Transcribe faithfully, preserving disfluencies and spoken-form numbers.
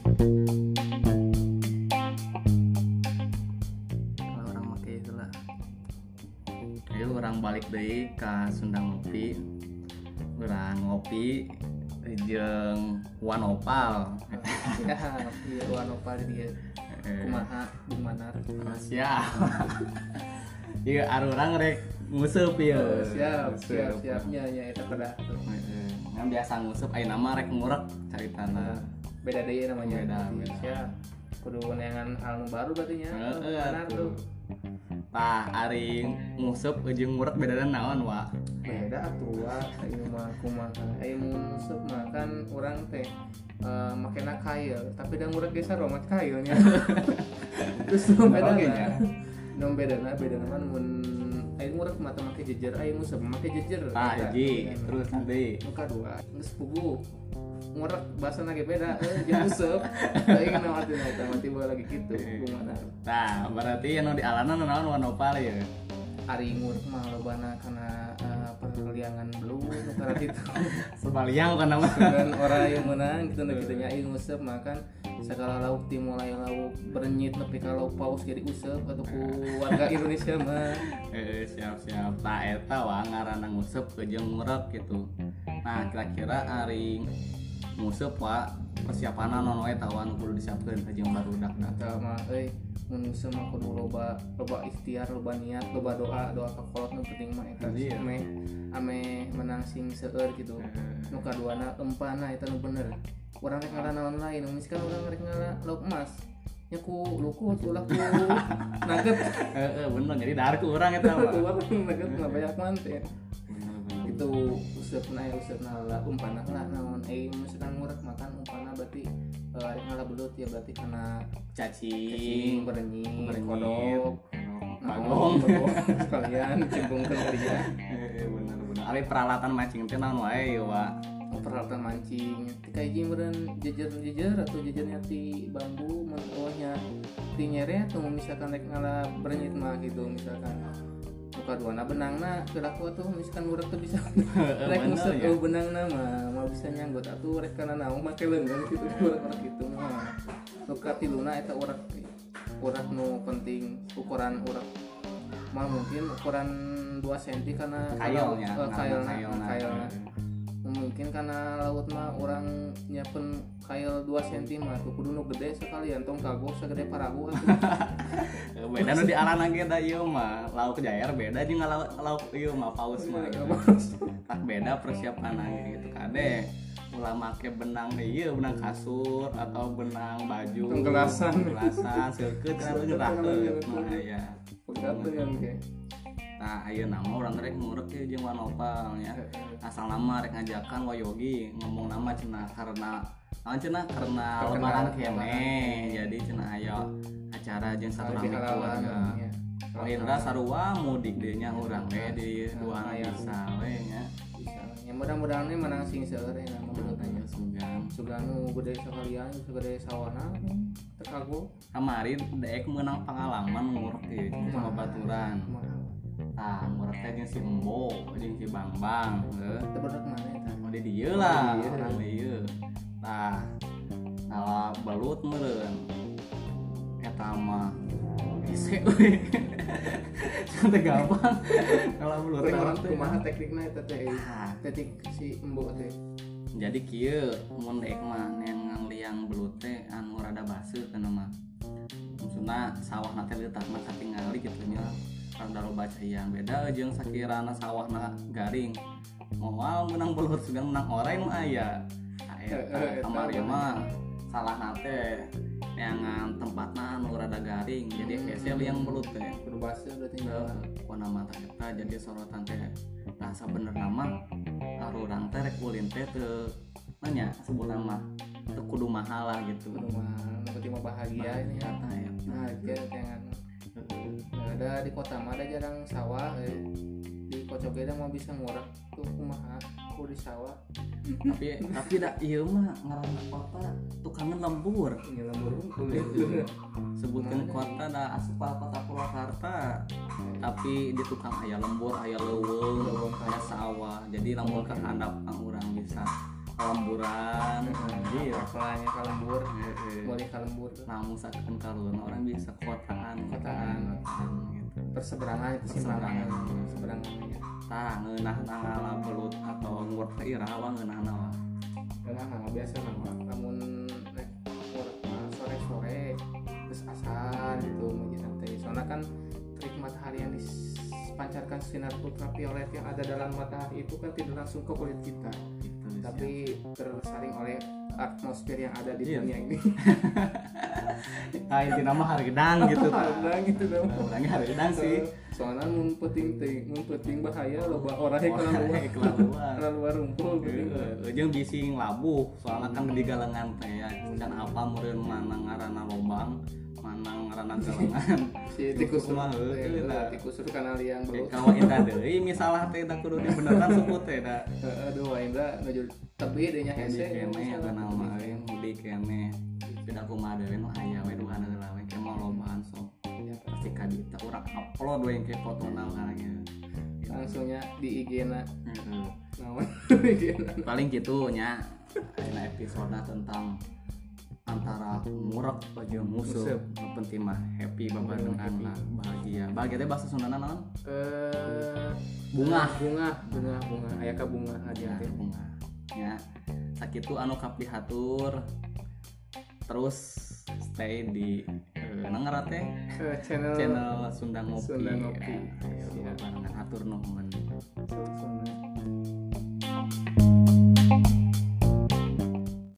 Kalau orang make itu lah. Ayo orang balik deui ka Sunda Ngopi. Urang ngopi jeung Wan Opal. Ya, iya Wan Opal dia. Kumaha di mana? Siap. Ieu arurang rek nguseup ieu. Oh, siap, siap, siapnya nya eta kada tuh. Heeh. Ngan biasa nguseup aya nama rek ngurek caritana. Beda deui namanya. Beda, beda. Siap. Kudu neangan hal nu baru berarti nya. Heeh, Benar tuh. Tah ari nguseup jeung ngurek bedana naon wa? Beda atuh wa ieu mah kumaha. Aya mun sup mah kan urang teh eh makena kail, tapi da ngurek geus sarua mah kailnya. Terus nu bedana. Nu bedana bedana mah mun aya ngurek mah teh make jejer, aya nguseup make jejer. Tah hiji, terus nanti Nu kadua geus pugu. Ngurek bahasana ge beda, eh jeung nguseup. Teuing na artina eta mah tiba lagi kitu kumaha. Nah, berarti anu di alana naon Wan Opal ya? Ari ngurek mah lobana kana uh, perliangan belum nu kana kitu. Sebaliang kan nama. Dan orang yang menang gitu nih kita nyai ngusep makan segala lauk dimulai lauk bernyit nepi ka lauk paus jadi usep atau ku warga Indonesia mah. Eh siap-siap. Tah eta wa ngaranna nguseup jeung ngurek gitu. Nah, kira-kira ari nguseup wa persiapanan naon wae tawan kudu disiapkeun ka jeung barudak da. Eta mah euy mun nguseup mah kudu loba loba ikhtiar, loba niat, loba doa, doa kakolot nu penting mah eta Iya. ame ame menang sing seueur gitu. Nu kaduana empana eta nu bener. Urang rek ngalah naon lain, misalkan urang rek ngalah lauk emas. Nya ku lukut ulah ku nugget. Heeh, bener. Jadi dahar ku urang eta mah. Keluar nugget mah banyak manten. Bener-bener. Itu usepna ya usepna lah umpana lah naon eh misalkan ngurek makan umpana berarti uh, rek ngalah belut ya berarti karena Cacing, cacing berenyit berenyit, kodok bagong. bagong sekalian cimbungkeun ka dinya. Heeh, bener-bener. Ari peralatan mancing teh naon wae ya, Wa? Peralatan mancing tika hiji meureun jejer-jejer atau jejernya ti bambu mun eueuhnya ti nyere atau misalkan rek ngalah berenyit mah gitu misalkan muka duana benangna kiraku tuh misalkan urek tuh bisa rek bener ngusep ya. oh benangna mah mah bisa nyanggut atuh rek kana naon make leungeun kitu urek-urek kitu mah luka tiluna eta urek urek nu penting ukuran urek mah mungkin ukuran dua sentimeter karena Kailnya, uh, kailna kailna. kailna mungkin karena laut mah orang nyiapin kail dua sentimeter mah tuh kudu nu gede sekalian tong kagok segede parahu atuh. Beda nu di alana ge da ieu mah lauk jair beda jeung lauk lauk ieu mah paus mah gitu. Tak beda persiapanna gitu kade ulah make benang ieu benang kasur atau benang baju Penggelasan. gelasan seukeut kana ngeurakeun mah aya Begitu kan kayak nah ayeuna nama urang rek ngurek ieu jeung Wan Opal nya asal nama rek ngajakan wayogi ngomong nama cenah karena naon cenah karena Karena lebaran lebaran. kene jadi cenah aya acara jeung Lagi silaturahmi halalan keluarga. ya. Oh Indra sarua mudik deui nya urang we di duana Aya. bisa we nya. Bisa. Ya mudah-mudahan ini menang sing seueur ya nama belutanya. Sugan. Suganu gede sekalian, segede sawana terkago. Kemarin deek meunang pengalaman ngurek ieu sama baturan. Tah ngurek teh jeung si Embo jeung si Bangbang heuh. Kita berdak mana eta? Oh di dieu lah Oh, di dieu. orang dieu. Tah kalau belut meureun eta mah hese we. Teu gampang. Kalau belut Orang orang teh kumaha teknikna eta teh? Ah. Teknik si embo teh. jadi kieu mun deek mah neangan liang belut teh anu rada baseuh kana mah maksudna sawahna teh leutak mah katingali kitu nya rada loba caian beda jeung sakirana sawahna garing moal menang belut sugan menang orek nu aya eta kamari mah salahna teh neangan tempatna anu rada garing jadi hese liang belut teh Kudu baseuh berarti ngalah. wana mata kita jadi sorotan teh nah sabenerna mah arurang teh rek ulin teh teu nanya sebulan mah teu kudu mahal lah gitu Kudu mah nu penting mah bahagia ini ya. kata ya Bahagia jangan. Nah, ada di kota mah ada jarang sawah eh. Di Kocogeda mau bisa ngurek tuh kumaha ku di sawah. tapi tapi da ieu mah ngaranna kota tukangan lembur Ini lembur gitu. Sebutkan kota da aspal kota Purwakarta tapi di tukang aya lembur aya leuweung aya sawah jadi lamun kehandap kang urang bisa lemburan iya sekolahnya kalembur mulai kalembur namun sakeun karuna orang bisa kotaan Kotaan. gitu. perseberangan itu Perseberangan. simpangan perseberangannya Tah ngeunah ngala belut atau ngurut ka iraha ngeunah nawa. karena nah, biasa nama namun naik sore sore terus asar gitu menjadi santai soalnya kan terik matahari yang dipancarkan sinar ultraviolet yang ada dalam matahari itu kan tidak langsung ke kulit kita Gitu, tapi tersaring oleh atmosfer yang ada di Iya. dunia ini. ah intina mah hargedang gitu tah. Ada gitu dong. Orangnya hargedang sih. Soalnya mun penting teh, mun penting bahaya loba orang yang keluar keluar. keluar rumpul gitu. Jeung bisi labuh soalnya kan di galengan teh ya dan apa meureun mana ngaranna lobang mana ngaranna galengan. Si tikus mah mah heuh da. tikus kana liang belum. Kawa indah deui misalnya teh da kudu dibenerkan suku teh da. Aduh Indra nuju tebi deui nya Di hese. kene ya kenal mah aing di kene. Tidak kumaha deui nu aya we duha heula we ke mau lobaan sok. Pasti kadita urang upload we ke fotona ngarannya. Langsungnya di I G-na. Heeh. Naon I G-na. Paling gitu nya ayeuna episode tentang antara murek jeung musuh. Musuh. Nu penting mah happy babarengan lah bahagia. Bahagia teh bahasa Sundana naon? Eh Bunga. bunga bunga bunga aya ka bunga aja Ya, teh. bunga. Ya. Sakitu anu kapihatur terus stay di uh, nangara teh Eh, channel channel Sunda Ngopi. Sunda Ngopi. Ya, ayo barengan atur nuhun. Sunda.